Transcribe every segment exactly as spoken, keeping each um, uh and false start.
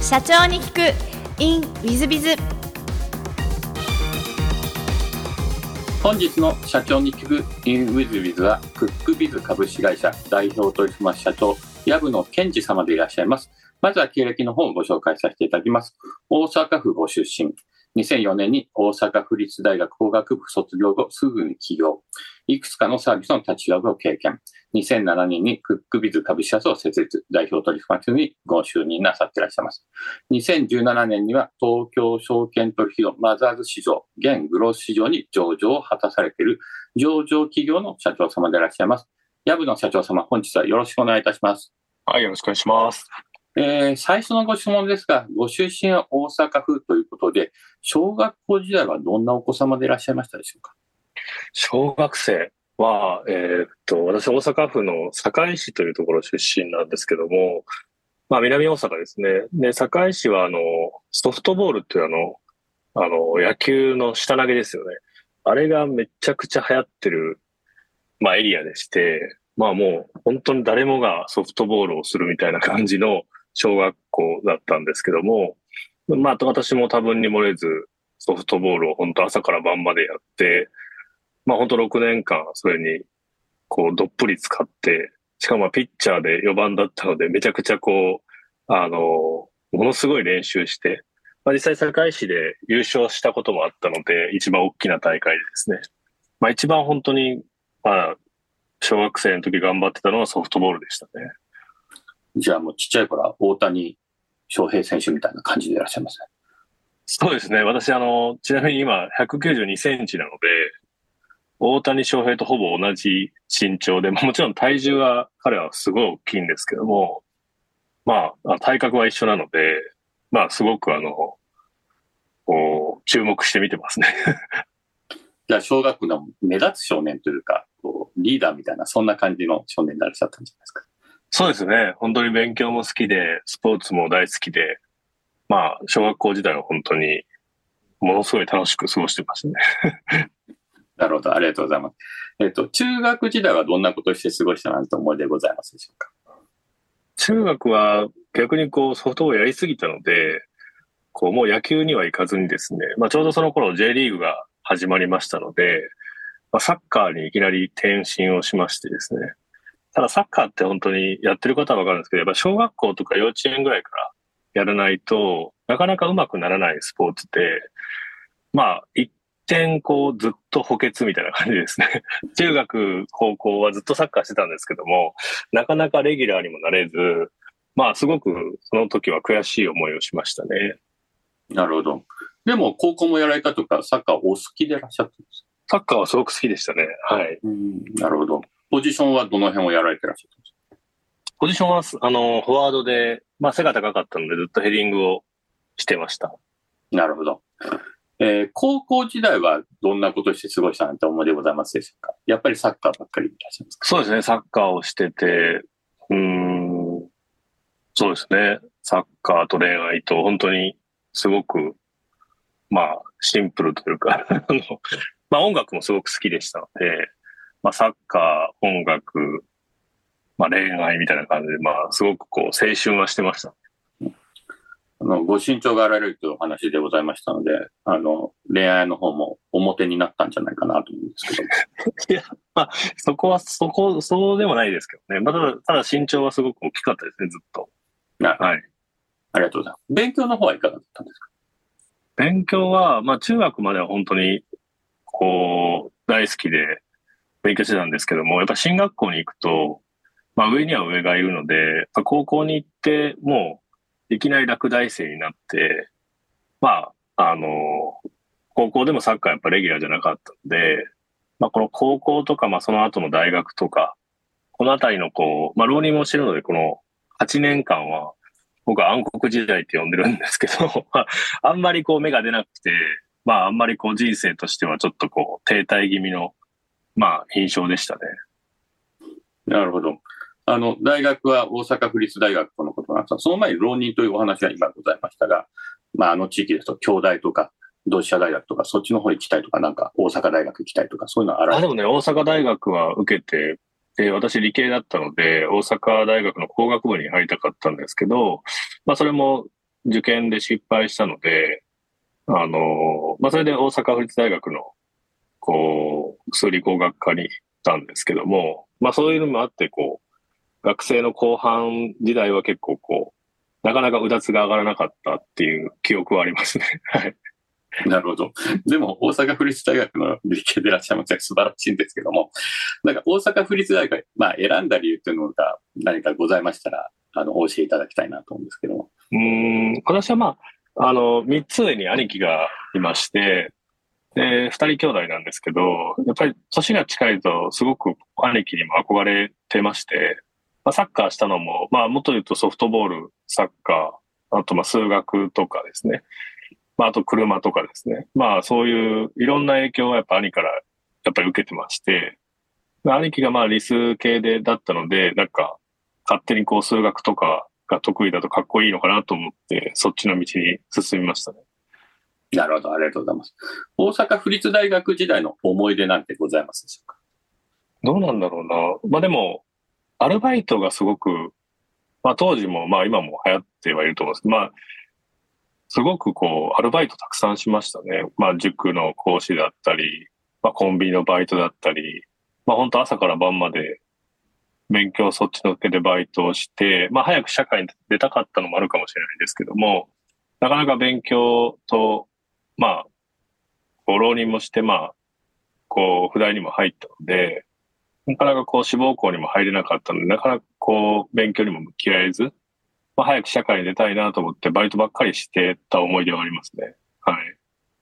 社長に聞く in ウィズビズ。 本日の社長に聞く in ウィズビズはクックビズ株式会社代表取締役社長藪野健二様でいらっしゃいます。まずは経歴の方をご紹介させていただきます。大阪府ご出身。にせんよねんに大阪府立大学工学部卒業後すぐに起業。いくつかのサービスの立ち上げを経験。にせんななねんにクックビズ株式会社を設立、代表取締役にご就任なさっていらっしゃいます。にせんじゅうななねんには東京証券取引所マザーズ市場、現グロース市場に上場を果たされている上場企業の社長様でいらっしゃいます。藪野社長様、本日はよろしくお願いいたします。 はい、よろしくお願いします。 えー、最初のご質問ですが、ご出身は大阪府ということで、小学校時代はどんなお子様でいらっしゃいましたでしょうか？ 小学生は、えー、っと、私大阪府の堺市というところ出身なんですけども、まあ南大阪ですね。で、堺市はあの、ソフトボールっていうあの、あの、野球の下投げですよね。あれがめちゃくちゃ流行ってる、まあエリアでして、まあもう本当に誰もがソフトボールをするみたいな感じの小学校だったんですけども、まあ私も多分に漏れずソフトボールを本当朝から晩までやって、まあ本当ろくねんかんそれにこうどっぷり使って、しかもピッチャーでよばんだったのでめちゃくちゃこう、あの、ものすごい練習して、まあ実際堺市で優勝したこともあったので、一番大きな大会でですね。まあ一番本当に、まあ小学生の時頑張ってたのはソフトボールでしたね。 じゃあもうちっちゃい頃は大谷翔平選手みたいな感じでいらっしゃいますね。 そうですね。私、あの、ちなみに今ひゃくきゅうじゅうにセンチなので、大谷翔平とほぼ同じ身長で、もちろん体重は彼はすごい大きいんですけども、まあ、体格は一緒なので、まあ、すごくあの、こう、注目して見てますね。 じゃあ小学校の目立つ少年というか、こうリーダーみたいな、そんな感じの少年でいらっしゃったんじゃないですか？ そうですね。本当に勉強も好きで、スポーツも大好きで、まあ、小学校時代は本当に、ものすごい楽しく過ごしてましたね。 なるほど、ありがとうございます。えっと、中学時代はどんなことをして過ごしたなんて思い出ございますでしょうか？ 中学は逆にこうソフトボールやりすぎたので、こうもう野球には行かずにですね、まあちょうどその頃 J リーグが始まりましたので、まあ、サッカーにいきなり転身をしましてですね。ただサッカーって本当にやってる方はわかるんですけど、やっぱ小学校とか幼稚園ぐらいからやらないとなかなか上手くならないスポーツで、まあ一点こうずっと補欠みたいな感じですね。中学、高校はずっとサッカーしてたんですけども、なかなかレギュラーにもなれず、まあすごくその時は悔しい思いをしましたね。 なるほど。でも高校もやられたとか、サッカーお好きでいらっしゃったんですか？サッカーはすごく好きでしたね。はい。 うん、なるほど。ポジションはどの辺をやられてらっしゃったんですか？ ポジションは、あの、フォワードで、まあ背が高かったのでずっとヘディングをしてました。 なるほど。えー、高校時代はどんなことをして過ごしたなんて思いでございますでしょうか？やっぱりサッカーばっかりいらっしゃいますか？ そうですね。サッカーをしてて、うーん、そうですね。サッカーと恋愛と本当にすごく、まあシンプルというか、あの、まあ音楽もすごく好きでしたので、まあサッカー、音楽、まあ恋愛みたいな感じで、まあすごくこう青春はしてました。 あのご身長があられるというお話でございましたので、あの恋愛の方も表になったんじゃないかなと思うんですけど。 いや、まあそこはそこそうでもないですけどね。まあ、ただただ身長はすごく大きかったですね、ずっと。 なはい。 ありがとうございます。勉強の方はいかがだったんですか？ 勉強はまあ中学までは本当にこう大好きで勉強してたんですけども、やっぱ進学校に行くと、まあ上には上がいるので、高校に行ってもういきなり落第生になって、まあ、あの、高校でもサッカーやっぱレギュラーじゃなかったので、まあこの高校とか、まあその後の大学とか、このあたりのこう、まあ浪人もしてるので、このはちねんかんは、僕は暗黒時代って呼んでるんですけど、あんまりこう芽が出なくて、まああんまりこう人生としてはちょっとこう停滞気味の、まあ印象でしたね。 なるほど。あの、大学は大阪府立大学とのことなんですが、その前に浪人というお話が今ございましたが、まあ、あの地域ですと、京大とか、同志社大学とか、そっちの方行きたいとか、なんか大阪大学行きたいとか、そういうのはあられあ、でもね、大阪大学は受けて、で、私理系だったので、大阪大学の工学部に入りたかったんですけど、まあそれも受験で失敗したので、あの、まあ、それで大阪府立大学の、こう、数理工学科に行ったんですけども、まあ、そういうのもあって、こう、学生の後半時代は結構こう、なかなかうだつが上がらなかったっていう記憶はありますね。はい。 なるほど。でも、大阪府立大学の理系でいらっしゃいますが素晴らしいんですけども、なんか大阪府立大学、まあ、選んだ理由というのが何かございましたら、あの、お教えいただきたいなと思うんですけども。 うーん、私はまあ、あの、三つ上に兄貴がいまして、で、二人兄弟なんですけど、やっぱり年が近いとすごく兄貴にも憧れてまして、まあ、サッカーしたのも、まあ、もっと言うとソフトボール、サッカー、あとまあ数学とかですね。まあ、あと車とかですね。まあ、そういういろんな影響をやっぱ兄からやっぱり受けてまして、まあ兄貴がまあ理数系でだったので、なんか勝手にこう数学とかが得意だとかっこいいのかなと思って、そっちの道に進みましたね。 なるほど、ありがとうございます。大阪府立大学時代の思い出なんてございますでしょうか？ どうなんだろうな。まあでも、アルバイトがすごく、まあ当時もまあ今も流行ってはいると思うんですけど、まあ、すごくこう、アルバイトたくさんしましたね。まあ塾の講師だったり、まあコンビニのバイトだったり、まあ本当朝から晩まで勉強そっちのけでバイトをして、まあ早く社会に出たかったのもあるかもしれないですけども、なかなか勉強と、まあ、こう浪人もして、まあ、こう、普大にも入ったので、なかなかこう志望校にも入れなかったので、なかなかこう、勉強にも向き合えず、まあ早く社会に出たいなと思ってバイトばっかりしてた思い出はありますね。はい。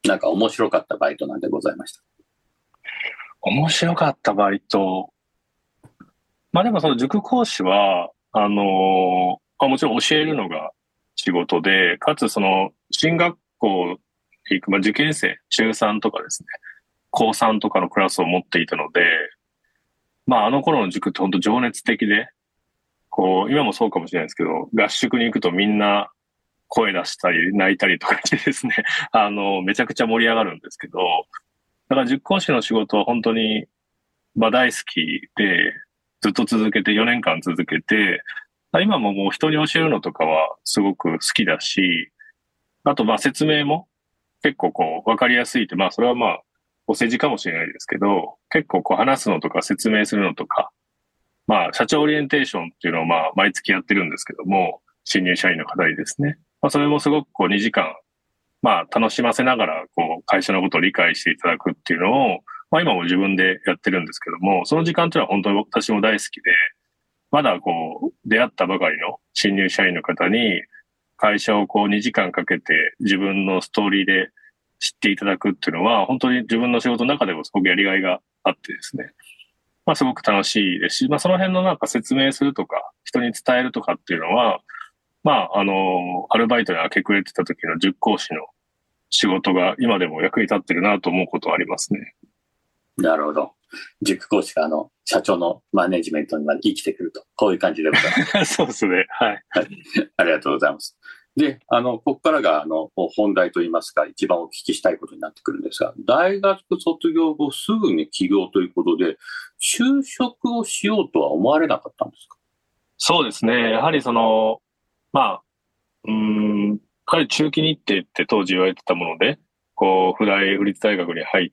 なんか面白かったバイトなんてございました？ 面白かったバイト。まあでもその塾講師は、あのーまあ、もちろん教えるのが仕事で、かつその進学校に行く、まあ、受験生、中さんとかですね、高さんとかのクラスを持っていたので、まああの頃の塾って本当情熱的で、こう、今もそうかもしれないですけど、合宿に行くとみんな声出したり泣いたりとかしてですね、あの、めちゃくちゃ盛り上がるんですけど、だから塾講師の仕事は本当に、まあ大好きで、ずっと続けて、よねんかん続けて、今ももう人に教えるのとかはすごく好きだし、あとまあ説明も結構こう分かりやすいって、まあそれはまあお世辞かもしれないですけど、結構こう話すのとか説明するのとか、まあ社長オリエンテーションっていうのをまあ毎月やってるんですけども、新入社員の方にですね。まあそれもすごくこうにじかん、まあ楽しませながらこう会社のことを理解していただくっていうのを、まあ今も自分でやってるんですけども、その時間というのは本当に私も大好きで、まだこう出会ったばかりの新入社員の方に会社をこうにじかんかけて自分のストーリーで知っていただくっていうのは本当に自分の仕事の中でもすごくやりがいがあってですね。まあすごく楽しいですし、まあその辺のなんか説明するとか人に伝えるとかっていうのは、まああの、アルバイトに明け暮れてた時の塾講師の仕事が今でも役に立ってるなと思うことはありますね。 なるほど。塾講師があの、社長のマネジメントにまで生きてくると。こういう感じでございます。 そうですね。はい。 はい。ありがとうございます。で、あの、ここからが、あの、本題といいますか、一番お聞きしたいことになってくるんですが、大学卒業後すぐに起業ということで、就職をしようとは思われなかったんですか？ そうですね。やはりその、まあ、うーん、やはり中期日程って当時言われてたもので、こう、府大、府立大学に入って、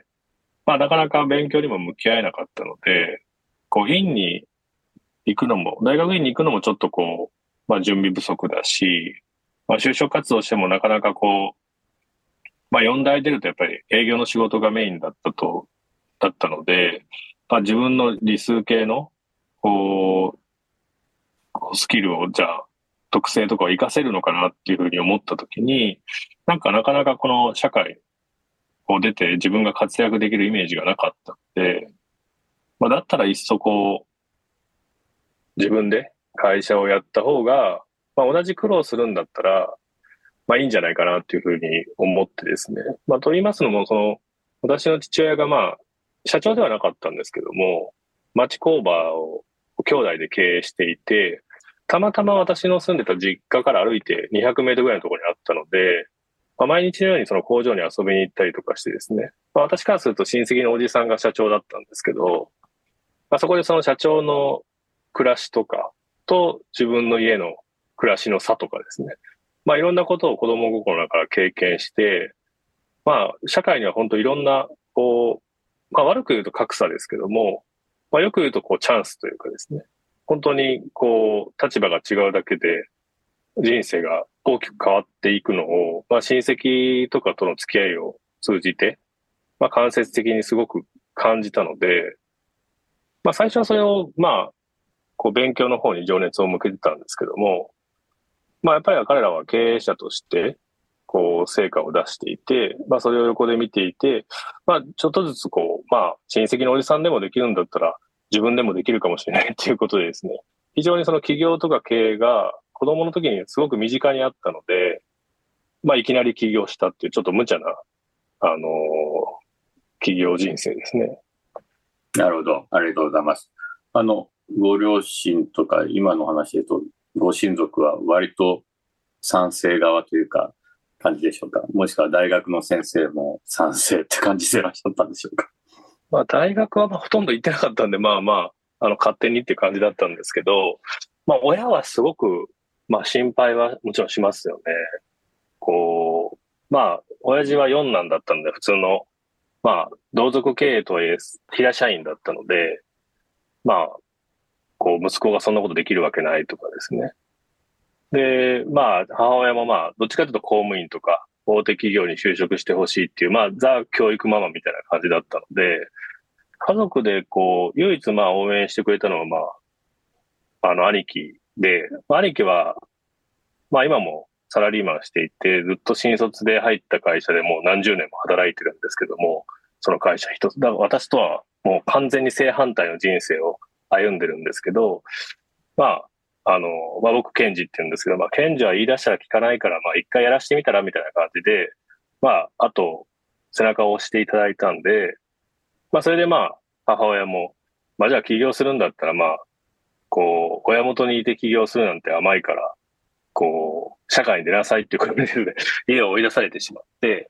まあなかなか勉強にも向き合えなかったので、こう、院に行くのも、大学院に行くのもちょっとこう、まあ準備不足だし、まあ就職活動してもなかなかこう、まあよん大出るとやっぱり営業の仕事がメインだったと、だったので、まあ自分の理数系の、こう、スキルをじゃあ、特性とかを活かせるのかなっていうふうに思ったときに、なんかなかなかこの社会を出て自分が活躍できるイメージがなかったので、まあだったらいっそこう、自分で会社をやった方が、まあ同じ苦労するんだったら、まあいいんじゃないかなっていうふうに思ってですね。まあと言いますのも、その、私の父親がまあ、社長ではなかったんですけども、町工場を兄弟で経営していて、たまたま私の住んでた実家から歩いてにひゃくメートルぐらいのところにあったので、まあ、毎日のようにその工場に遊びに行ったりとかしてですね、まあ、私からすると親戚のおじさんが社長だったんですけど、まあ、そこでその社長の暮らしとかと自分の家の暮らしの差とかですね、 まあいろんなことを子供心から経験して、まあ社会には本当いろんな、こう、まあ悪く言うと格差ですけども、まあよく言うとこうチャンスというかですね、本当にこう立場が違うだけで人生が大きく変わっていくのを、まあ親戚とかとの付き合いを通じて、まあ間接的にすごく感じたので、まあ最初はそれをまあ、こう勉強の方に情熱を向けてたんですけども、まあやっぱり彼らは経営者として、こう成果を出していて、まあそれを横で見ていて、まあちょっとずつこう、まあ親戚のおじさんでもできるんだったら自分でもできるかもしれないっていうことでですね、非常にその起業とか経営が子供の時にすごく身近にあったので、まあいきなり起業したっていうちょっと無茶な、あのー起業人生ですね。 なるほど。ありがとうございます。あの、ご両親とか今の話でと、ご親族は割と賛成側というか、感じでしょうか。もしくは大学の先生も賛成って感じでいらっしゃったんでしょうか。 まあ大学はまあほとんど行ってなかったんで、まあまあ、あの勝手にっていう感じだったんですけど、まあ親はすごく、まあ心配はもちろんしますよね。こう、まあ、親父は四男だったんで、普通の、まあ、同族経営とはいえ、平社員だったので、まあ、こう、息子がそんなことできるわけないとかですね。で、まあ、母親もまあ、どっちかというと公務員とか、大手企業に就職してほしいっていう、まあ、ザ教育ママみたいな感じだったので、家族でこう、唯一まあ応援してくれたのはまあ、あの、兄貴で、兄貴は、まあ今もサラリーマンしていて、ずっと新卒で入った会社でもう何十年も働いてるんですけども、その会社一つ、だから私とはもう完全に正反対の人生を歩んでるんですけど、まあ、あの、まあ僕、ケンジって言うんですけど、まあ、ケンジは言い出したら聞かないから、まあ一回やらしてみたらみたいな感じで、まあ、あと、背中を押していただいたんで、まあそれでまあ、母親も、まあじゃあ起業するんだったらまあ、こう、親元にいて起業するなんて甘いから、こう、社会に出なさいっていうことで、家を追い出されてしまって、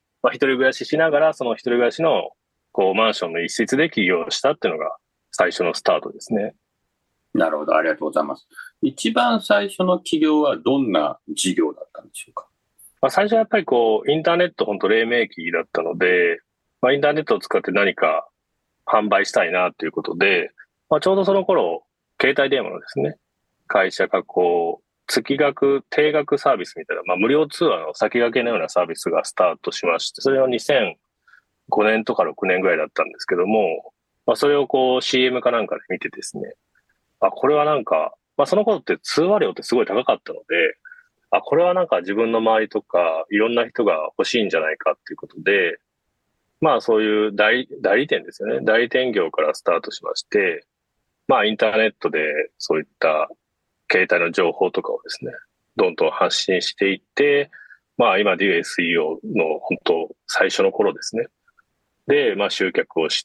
まあ、一人暮らししながら、その一人暮らしの、こう、マンションの一室で起業したっていうのが最初のスタートですね。 なるほど、ありがとうございます。一番最初の起業はどんな事業だったんでしょうか。 まあ、最初はやっぱりこう、インターネット本当黎明期だったので、まあ、インターネットを使って何か販売したいなということで、まあ、ちょうどその頃、携帯電話のですね、会社がこう、月額、定額サービスみたいな、まあ無料通話の先駆けのようなサービスがスタートしまして、それはにせんごねんとかろくねんぐらいだったんですけども、まあそれをこう シーエム かなんかで見てですね、あ、これはなんか、まあその頃って通話料ってすごい高かったので、あ、これはなんか自分の周りとかいろんな人が欲しいんじゃないかっていうことで、まあそういう代理、代理店ですよね。代理店業からスタートしまして、まあインターネットでそういった携帯の情報とかをですね、どんどん発信していって、まあ今でいう エスイーオー の本当最初の頃ですね。で、まあ集客をして、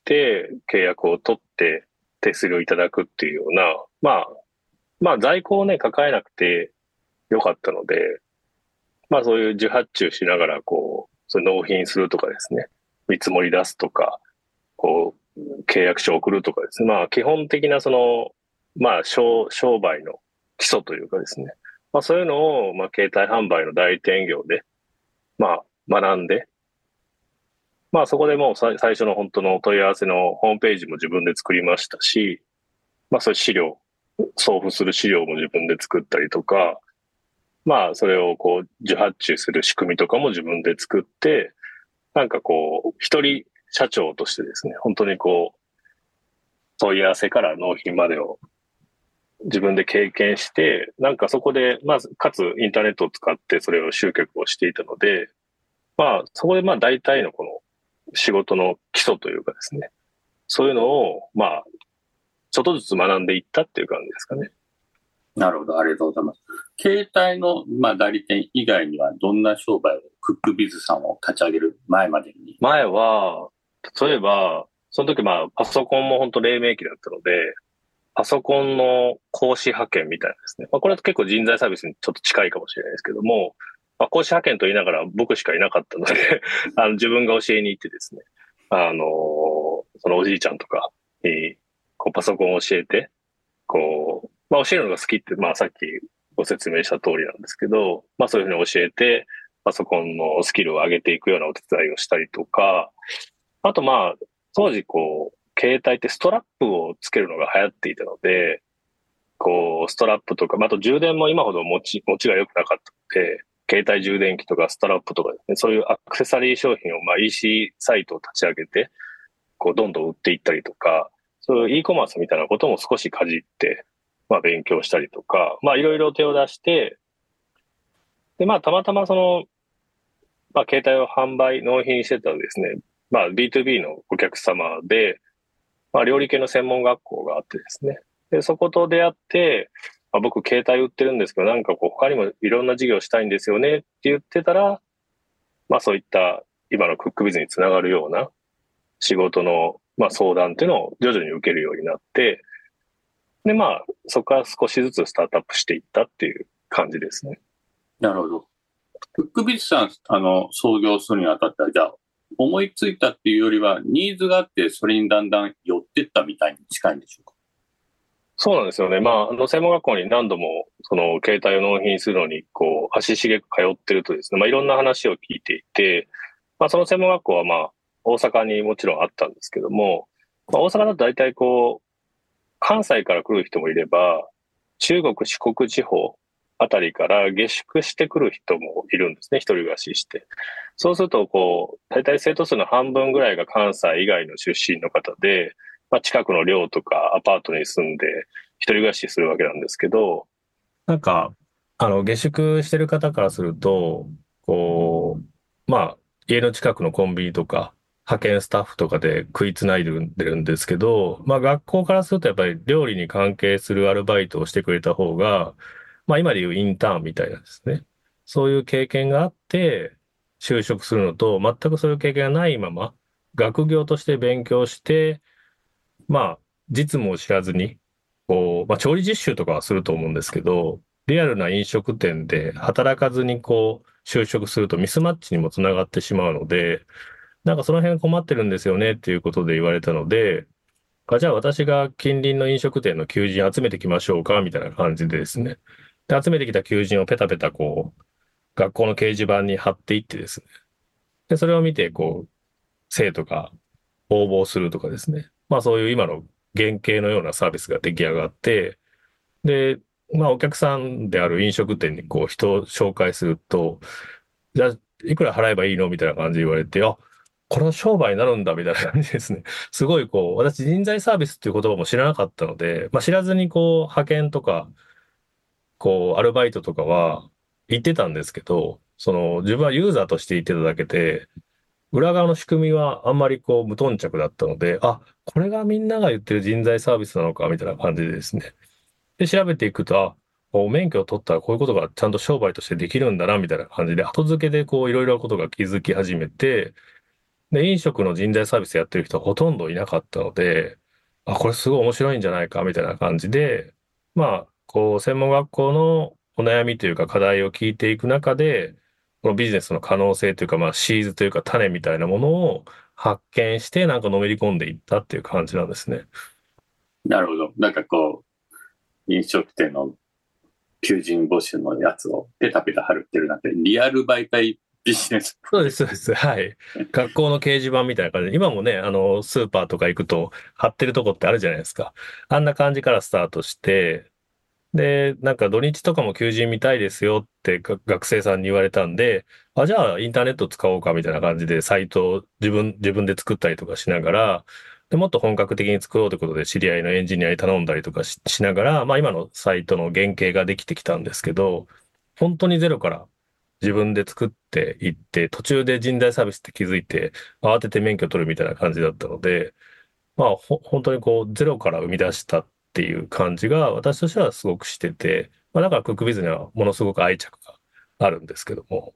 契約を取って手数料いただくっていうような、まあ、まあ在庫をね、抱えなくてよかったので、まあそういう受発注しながらこう、それ納品するとかですね、見積もり出すとか、こう、契約書を送るとかですね。まあ基本的なその、まあ商、商売の基礎というかですね。まあそういうのを、まあ携帯販売の代理店業で、まあ学んで、まあそこでもう最初の本当の問い合わせのホームページも自分で作りましたし、まあそういう資料、送付する資料も自分で作ったりとか、まあそれをこう受発注する仕組みとかも自分で作って、なんかこう一人社長としてですね、本当にこう問い合わせから納品までを自分で経験して、なんかそこで、まず、かつインターネットを使ってそれを集客をしていたので、まあそこでまあ大体のこの仕事の基礎というかですね、そういうのをまあちょっとずつ学んでいったっていう感じですかね。 なるほど、ありがとうございます。携帯の、まあ、代理店以外にはどんな商売をクックビズさんを立ち上げる前までに。 前は、例えば、その時まあパソコンも本当黎明期だったので、パソコンの講師派遣みたいなですね。まあこれは結構人材サービスにちょっと近いかもしれないですけども、まあ、講師派遣と言いながら僕しかいなかったのであの自分が教えに行ってですね、あのー、そのおじいちゃんとかにこうパソコンを教えて、こう、まあ教えるのが好きって、まあさっきご説明した通りなんですけど、まあそういうふうに教えて、パソコンのスキルを上げていくようなお手伝いをしたりとか、あとまあ、当時こう、携帯ってストラップをつけるのが流行っていたので、こう、ストラップとか、あと充電も今ほど持ち、持ちが良くなかったので、携帯充電器とかストラップとかですね、そういうアクセサリー商品をまあ イーシー サイトを立ち上げて、こう、どんどん売っていったりとか、そういう e コマースみたいなことも少しかじって、まあ勉強したりとか、まあいろいろ手を出して、で、まあたまたまその、まあ携帯を販売、納品してたらですね、まあ ビーツービー のお客様で、まあ料理系の専門学校があってですね、で、そこと出会って、まあ、僕携帯売ってるんですけど、なんかこう他にもいろんな事業したいんですよねって言ってたら、まあそういった今のクックビズにつながるような仕事のまあ相談っていうのを徐々に受けるようになって、でまあそこから少しずつスタートアップしていったっていう感じですね。 なるほど。クックビズさん、あの、創業するにあたっては、じゃあ、思いついたっていうよりは、ニーズがあって、それにだんだん寄ってったみたいに近いんでしょうか？ そうなんですよね。まあ、あの、専門学校に何度も、その、携帯を納品するのに、こう、足しげく通ってるとですね、まあ、いろんな話を聞いていて、まあ、その専門学校は、まあ、大阪にもちろんあったんですけども、まあ、大阪だと大体こう、関西から来る人もいれば、中国、四国地方あたりから下宿してくる人もいるんですね、一人暮らしして。そうすると、こう、大体生徒数の半分ぐらいが関西以外の出身の方で、まあ、近くの寮とかアパートに住んで一人暮らしするわけなんですけど、なんか、あの、下宿してる方からすると、こう、まあ、家の近くのコンビニとか、派遣スタッフとかで食いつないでるんですけど、まあ学校からするとやっぱり料理に関係するアルバイトをしてくれた方が、まあ今でいうインターンみたいなんですね。そういう経験があって就職するのと、全くそういう経験がないまま、学業として勉強して、まあ実務を知らずに、こう、まあ調理実習とかはすると思うんですけど、リアルな飲食店で働かずにこう就職するとミスマッチにもつながってしまうので、なんかその辺困ってるんですよねっていうことで言われたので、あ、じゃあ私が近隣の飲食店の求人集めてきましょうかみたいな感じでですね。で、集めてきた求人をペタペタこう、学校の掲示板に貼っていってですね。で、それを見てこう、生徒が応募するとかですね。まあそういう今の原型のようなサービスが出来上がって、で、まあお客さんである飲食店にこう人を紹介すると、じゃあいくら払えばいいのみたいな感じで言われて、あ、これは商売になるんだみたいな感じですね。すごいこう、私人材サービスっていう言葉も知らなかったので、まあ知らずにこう、派遣とか、こう、アルバイトとかは言ってたんですけど、その自分はユーザーとして言ってただけで、裏側の仕組みはあんまりこう無頓着だったので、あ、これがみんなが言ってる人材サービスなのかみたいな感じでですね。で、調べていくと、あ、免許を取ったらこういうことがちゃんと商売としてできるんだなみたいな感じで、後付けでこういろいろなことが気づき始めて、で、飲食の人材サービスやってる人はほとんどいなかったので、あ、これすごい面白いんじゃないかみたいな感じで、まあ、こう、専門学校のお悩みというか課題を聞いていく中で、このビジネスの可能性というか、まあ、シーズというか種みたいなものを発見して、なんかのめり込んでいったっていう感じなんですね。 なるほど。なんかこう、飲食店の求人募集のやつをペタペタ貼るってるなんて、リアル媒体ビジネス。 そうです、そうです。はい。学校の掲示板みたいな感じで、今もね、あの、スーパーとか行くと貼ってるとこってあるじゃないですか。あんな感じからスタートして、で、なんか土日とかも求人見たいですよって学生さんに言われたんで、あ、じゃあインターネット使おうかみたいな感じでサイトを自分、自分で作ったりとかしながら、で、もっと本格的に作ろうということで知り合いのエンジニアに頼んだりとか し, しながら、まあ今のサイトの原型ができてきたんですけど、本当にゼロから自分で作っていって、途中で人材サービスって気づいて、慌てて免許取るみたいな感じだったので、まあほ本当にこうゼロから生み出したっていう感じが私としてはすごくしてて、まあだからクックビズにはものすごく愛着があるんですけども。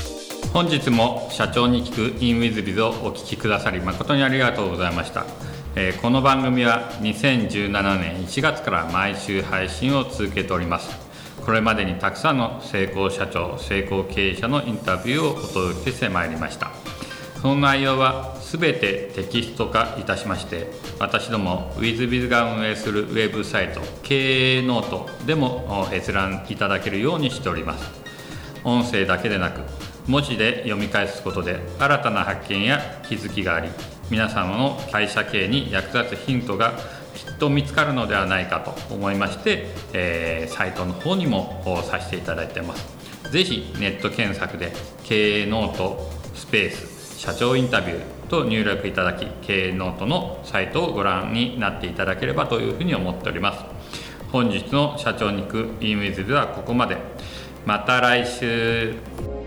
本日も社長に聞く インウィズビズ をお聞きくださり誠にありがとうございました。 えー、この番組はにせんじゅうななねんいちがつから毎週配信を続けております。これまでにたくさんの成功社長、成功経営者のインタビューをお届けしてまいりました。その内容はすべてテキスト化いたしまして、私ども WithBiz が運営するウェブサイト経営ノートでも閲覧いただけるようにしております。音声だけでなく文字で読み返すことで新たな発見や気づきがあり、皆様の会社経営に役立つヒントがきっと見つかるのではないかと思いまして、えー、サイトの方にもさせていただいています。ぜひネット検索で経営ノートスペース社長インタビューと入力いただき、経営ノートのサイトをご覧になっていただければというふうに思っております。本日の社長に行く in WithBiz はここまで。また来週。